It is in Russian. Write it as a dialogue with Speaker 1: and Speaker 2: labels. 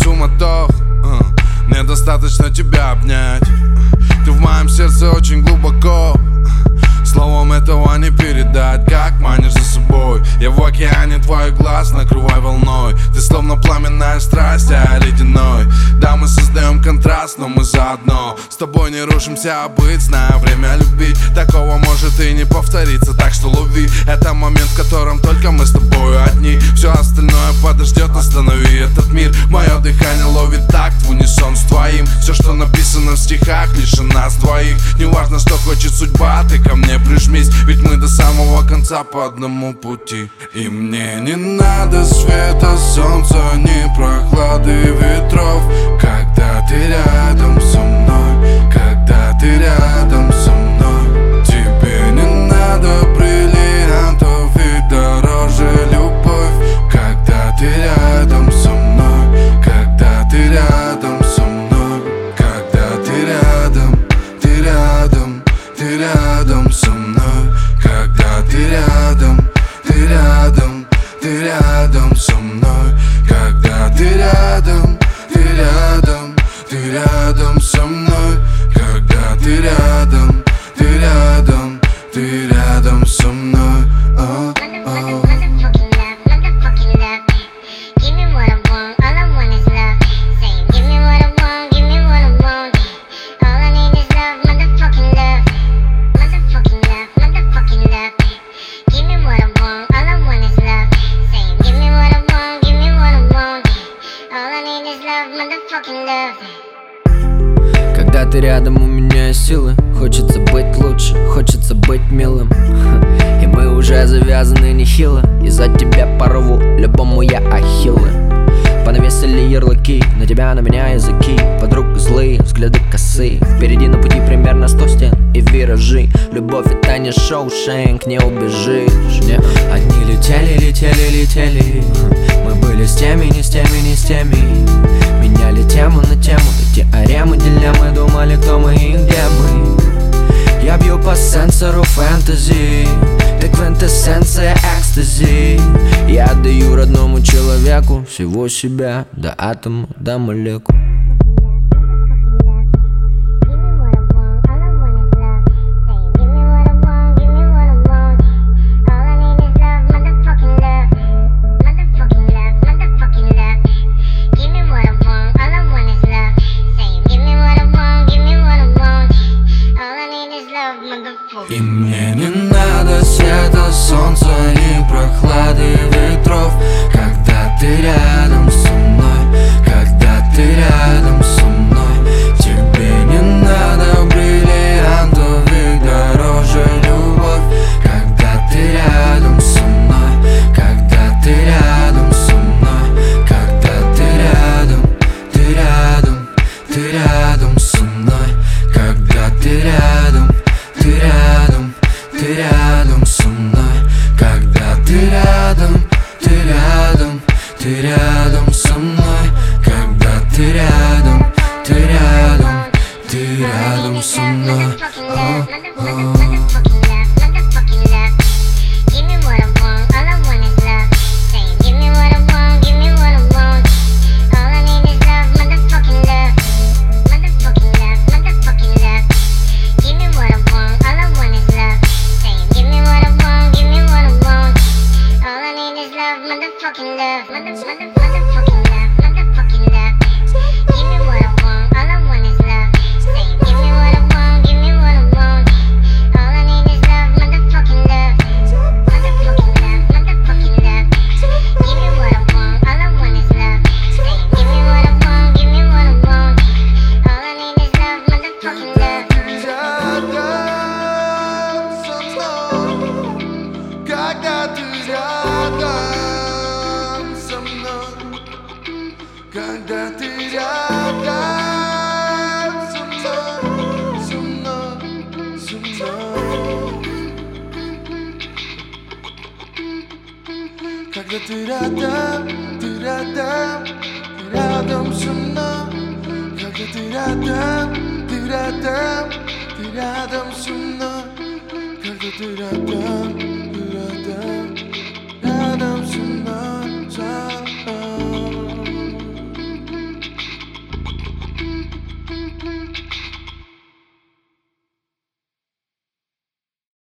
Speaker 1: суматох. Мне достаточно тебя обнять. Ты в моем сердце очень глубоко. Словом этого не передать, как манишь за собой. Я в океане твоих глаз, накрывай волной. Ты словно пламенная страсть, а я ледяной. Да, мы создаем контраст, но мы заодно. С тобой не рушимся, а быть, зная время любить. Такого может и не повториться, так что лови. Это момент, в котором только мы с тобой одни. Все остальное подождет, останови этот мир. Мое дыхание ловит такт в унисон с твоим. Все, что написано в стихах, лишь о нас двоих. Неважно, что хочет судьба, ты ко мне прижмись, ведь мы до самого конца по одному пути. И мне не надо света, солнца, ни прохлады ветров. Когда ты рядом со мной, когда ты рядом со мной. Тебе не надо бриллиантов и дороже любовь. Когда ты рядом со мной, когда ты рядом со мной. Когда ты рядом, ты рядом, ты рядом со мной. Когда ты рядом, ты рядом, ты рядом со мной. Когда ты рядом, ты рядом, ты рядом со мной. Когда ты рядом, ты рядом, ты рядом со мной.
Speaker 2: Когда ты рядом, у меня есть силы. Хочется быть лучше, хочется быть милым. И мы уже завязаны нехило. Из-за тебя порву любому я ахиллы. Понавесили ярлыки, на тебя, на меня языки. Подруг злые, взгляды косые. Впереди на пути примерно 100 стен и виражи. Любовь это не Шоушенк, не убежишь. Не. Одни летели, летели, летели. Мы были с теми, не с теми, не с теми. Меняли тему на тему, теоремы, дилеммы. Думали, кто мы и где мы. Я бью по сенсору фэнтези. Ты квинтэссенция экстази. Я отдаю родному человеку всего себя, до атома, до молекул.
Speaker 1: И мне не надо света, солнца, ни прохлады ветров. Когда ты рядом со мной, когда ты рядом со мной. Тебе не надо бриллиантов и дороже любовь. Когда ты рядом со мной, когда ты рядом со мной. Когда ты рядом, ты рядом, ты рядом со мной. Когда ты рядом, ты рядом, ты рядом со мной. Когда ты рядом, ты рядом, ты рядом со мной. Когда ты рядом, ты рядом, ты рядом со мной.
Speaker 3: Motherfucking love, motherfucking love, motherfucking love. Give me what I want, all I want is love. Say, give me what I want, give me what I want. All I need is love, motherfucking love. Motherfucking love, motherfucking love. Give me what I want, all I want is love. Say, give me what I want, give me what I want. All I need is love, motherfucking love.
Speaker 1: Когда ты рядом со мной, со мной, со мной. Когда ты рядом, ты рядом, ты рядом со мной. Когда ты рядом, ты рядом, ты рядом со мной. Когда ты рядом.